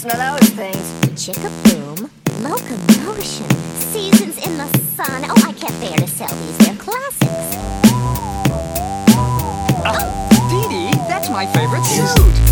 listen to those things? Chickaboom, locomotion, seasons in the sun. Oh, I can't bear to sell these. They're classics. Dee Dee, that's my favorite suit.